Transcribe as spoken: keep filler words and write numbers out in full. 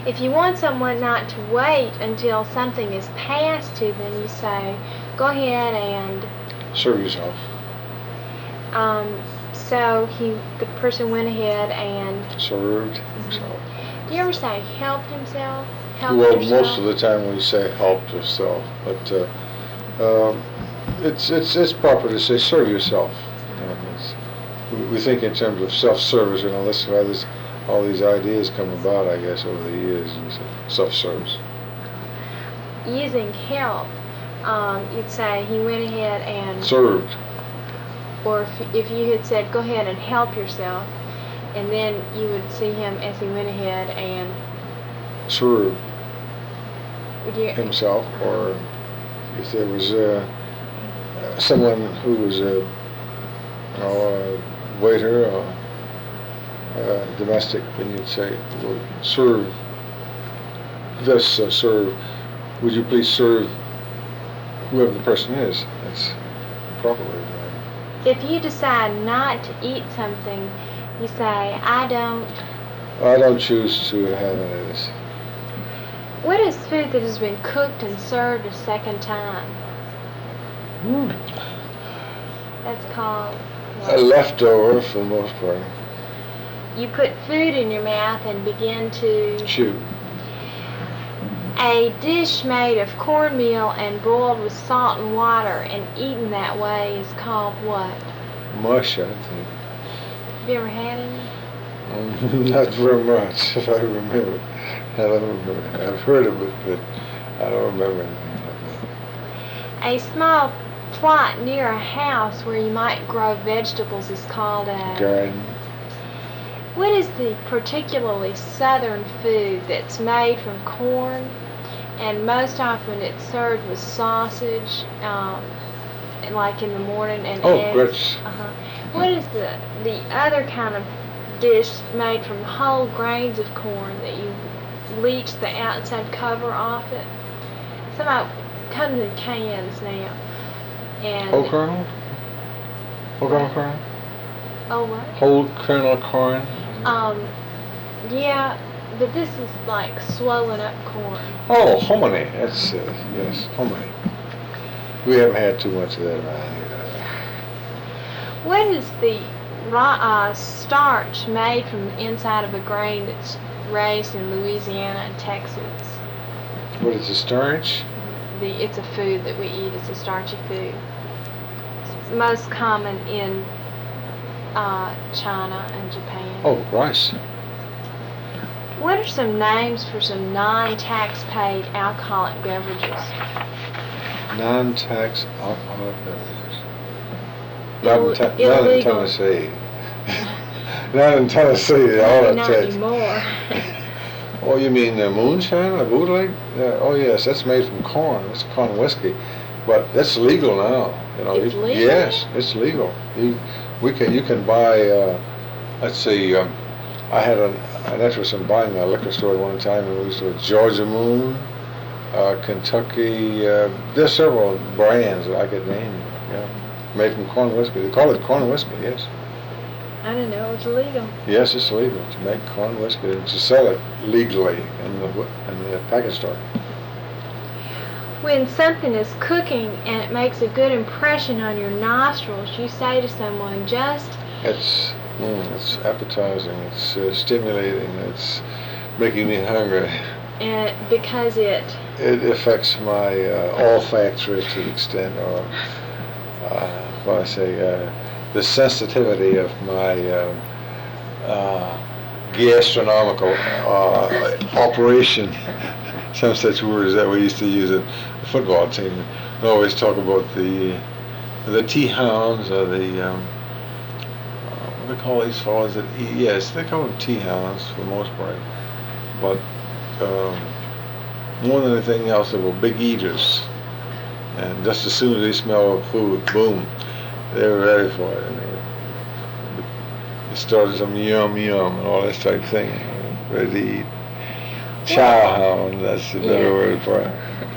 If you want someone not to wait until something is passed to them, you say, go ahead and serve yourself. Um, so he, the person went ahead and served himself. Do you ever say helped himself? Helped well, yourself? most of the time we say helped yourself, but uh, um, it's it's it's proper to say serve yourself. Um, we, we think in terms of self-service, and all this, how this, all these ideas come about, I guess, over the years. You say self-service. Using help, um, you'd say he went ahead and served. Or if, if you had said, go ahead and help yourself, and then you would see him as he went ahead and served you, himself, or if there was uh, someone who was a, you know, a waiter or uh, domestic, then you'd say, well, serve, this uh, serve, would you please serve whoever the person is? That's properly done. If you decide not to eat something, you say, I don't... I don't choose to have any of this. What is food that has been cooked and served a second time? Mm. That's called... What? A leftover for the most part. You put food in your mouth and begin to... chew. A dish made of cornmeal and boiled with salt and water and eaten that way is called what? Mush, I think. Have you ever had any? Um, not very much, if I remember. I don't remember. I've heard of it, but I don't remember anything like that. A small plot near a house where you might grow vegetables is called a... garden. What is the particularly southern food that's made from corn, and most often it's served with sausage, um, like in the morning, and oh, eggs? grits. Uh-huh. What is the the other kind of dish made from whole grains of corn that you leach the outside cover off it? Some of it comes in cans now. And whole kernel? Whole kernel corn? Oh, what? Whole kernel corn? Um, yeah, but this is like swollen up corn. Oh, hominy. That's, uh, yes, hominy. We haven't had too much of that around here. What is the uh, starch made from the inside of a grain that's raised in Louisiana and Texas? What is the starch? The, it's a food that we eat. It's a starchy food. It's most common in uh, China and Japan. Oh, rice. What are some names for some non-tax paid alcoholic beverages? Non-tax alcoholic beverages. Not in, te- not in Tennessee. Not in Tennessee. All not tax. anymore. Oh, you mean uh, moonshine or bootleg? Yeah, oh, yes, that's made from corn. That's corn whiskey, but that's legal now. You know, it's you, legal? Yes, it's legal. You, we can, you can buy. Uh, let's see. Um, I had an, an interest in buying a liquor store at one time, and we used to Georgia Moon, uh, Kentucky. Uh, there's several brands that I could name. Yeah, made from corn whiskey. They call it corn whiskey. Yes. I didn't know it was illegal. Yes, it's legal to make corn whiskey and to sell it legally in the in the package store. When something is cooking and it makes a good impression on your nostrils, you say to someone, just... It's mm, it's appetizing. It's uh, stimulating. It's making me hungry. And because it... It affects my uh, olfactory to the extent, or uh, what I say. Uh, the sensitivity of my um, uh, gastronomical uh, operation, some such words that we used to use at the football team. We always talk about the the T-hounds or the, um, uh, what do they call these fellows? That eat? Yes, they call them T-hounds for the most part. But um, more than anything else, they were big eaters. And just as soon as they smell food, boom, they were ready for it, and they, they started some yum yum and all this type of thing, ready to eat. Chow hound, that's the better yeah. word for it.